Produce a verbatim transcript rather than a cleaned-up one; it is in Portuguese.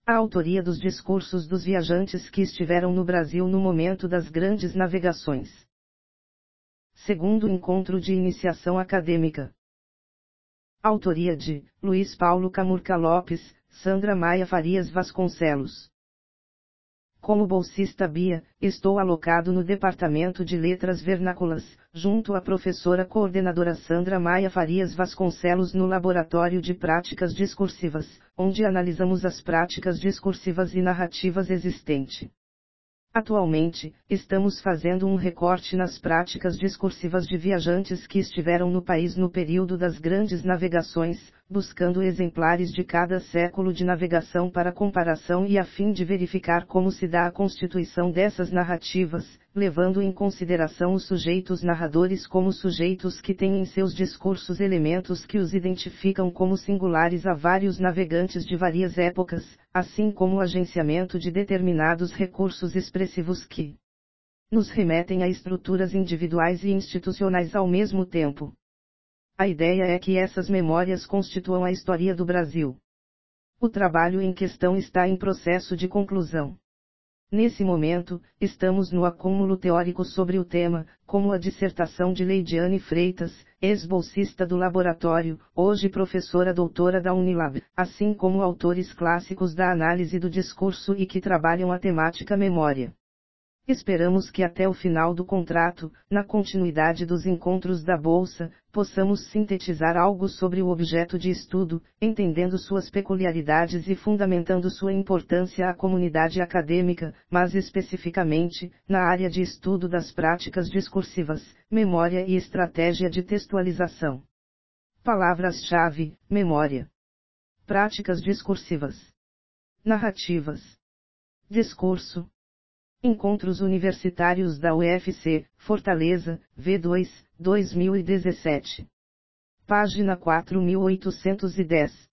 A autoria dos discursos dos viajantes que estiveram no Brasil no momento das grandes navegações. Segundo encontro de iniciação acadêmica. Autoria de Luiz Paulo Camurca Lopes, Sandra Maia Farias Vasconcelos. Como bolsista Bia, estou alocado no Departamento de Letras Vernáculas, junto à professora coordenadora Sandra Maia Farias Vasconcelos no Laboratório de Práticas Discursivas, onde analisamos as práticas discursivas e narrativas existentes. Atualmente, estamos fazendo um recorte nas práticas discursivas de viajantes que estiveram no país no período das grandes navegações, buscando exemplares de cada século de navegação para comparação e a fim de verificar como se dá a constituição dessas narrativas, levando em consideração os sujeitos narradores como sujeitos que têm em seus discursos elementos que os identificam como singulares a vários navegantes de várias épocas, assim como o agenciamento de determinados recursos expressivos que nos remetem a estruturas individuais e institucionais ao mesmo tempo. A ideia é que essas memórias constituam a história do Brasil. O trabalho em questão está em processo de conclusão. Nesse momento, estamos no acúmulo teórico sobre o tema, como a dissertação de Leidiane Freitas, ex-bolsista do laboratório, hoje professora doutora da Unilab, assim como autores clássicos da análise do discurso e que trabalham a temática memória. Esperamos que até o final do contrato, na continuidade dos encontros da Bolsa, possamos sintetizar algo sobre o objeto de estudo, entendendo suas peculiaridades e fundamentando sua importância à comunidade acadêmica, mas especificamente, na área de estudo das práticas discursivas, memória e estratégia de textualização. Palavras-chave: memória, práticas discursivas, narrativas, discurso. Encontros Universitários da U F C, Fortaleza, V dois, dois mil e dezessete. Página quatro mil oitocentos e dez.